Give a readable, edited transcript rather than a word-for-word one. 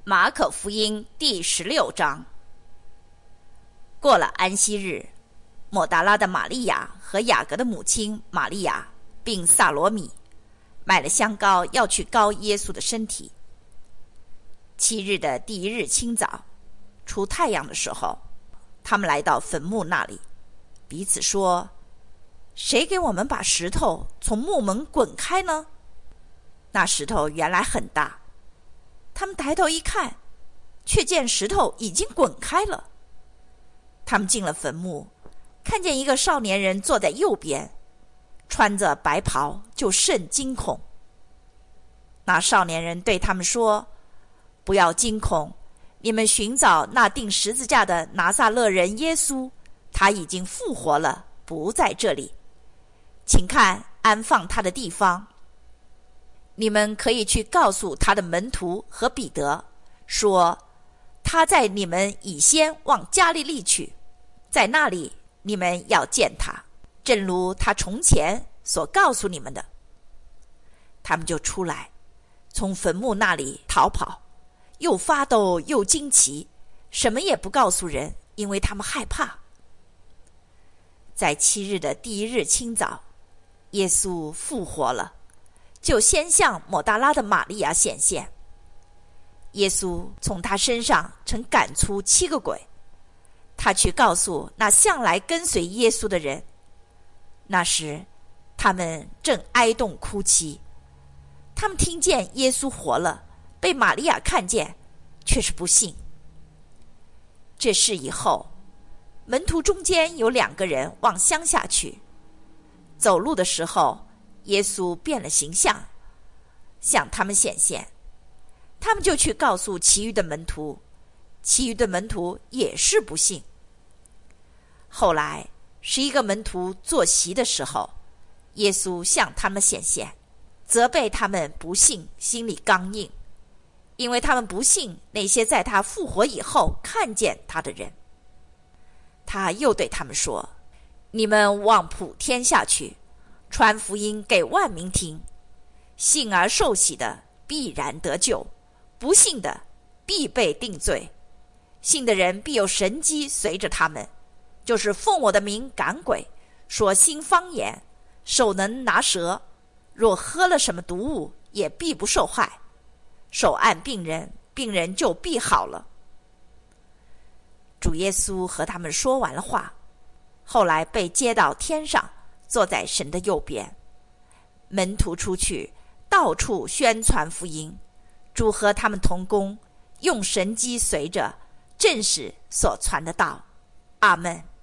马可福音第16章。过了安息日，抹大拉的玛利亚和雅各的母亲玛利亚并撒罗米买了香膏，要去膏耶稣的身体。7日的第1日清早，出太阳的时候，他们来到坟墓那里，彼此说：谁给我们把石头从墓门滚开呢？那石头原来很大，他们抬头一看，却见石头已经滚开了。他们进了坟墓，看见一个少年人坐在右边，穿着白袍，就甚惊恐。那少年人对他们说：不要惊恐，你们寻找那钉十字架的拿撒勒人耶稣，他已经复活了，不在这里。请看安放他的地方。你们可以去告诉他的门徒和彼得，说他在你们以先往加利利去，在那里你们要见他，正如他从前所告诉你们的。他们就出来，从坟墓那里逃跑，又发抖又惊奇，什么也不告诉人，因为他们害怕。在7日的第1日清早，耶稣复活了，就先向抹大拉的玛利亚显现。耶稣从他身上曾赶出7个鬼，他去告诉那向来跟随耶稣的人。那时他们正哀恸哭泣，他们听见耶稣活了，被玛利亚看见，却是不信。这事以后，门徒中间有2个人往乡下去，走路的时候，耶稣变了形象，向他们显现。他们就去告诉其余的门徒，其余的门徒也是不信。后来11个门徒坐席的时候，耶稣向他们显现，责备他们不信，心里刚硬，因为他们不信那些在他复活以后看见他的人。他又对他们说：你们往普天下去，传福音给万民听，信而受洗的必然得救，不信的必被定罪。信的人必有神迹随着他们，就是奉我的名赶鬼，说新方言，手能拿蛇，若喝了什么毒物，也必不受害。手按病人，病人就必好了。主耶稣和他们说完了话，后来被接到天上，坐在神的右边。门徒出去，到处宣传福音，主和他们同工，用神迹随着，证实所传的道。阿们。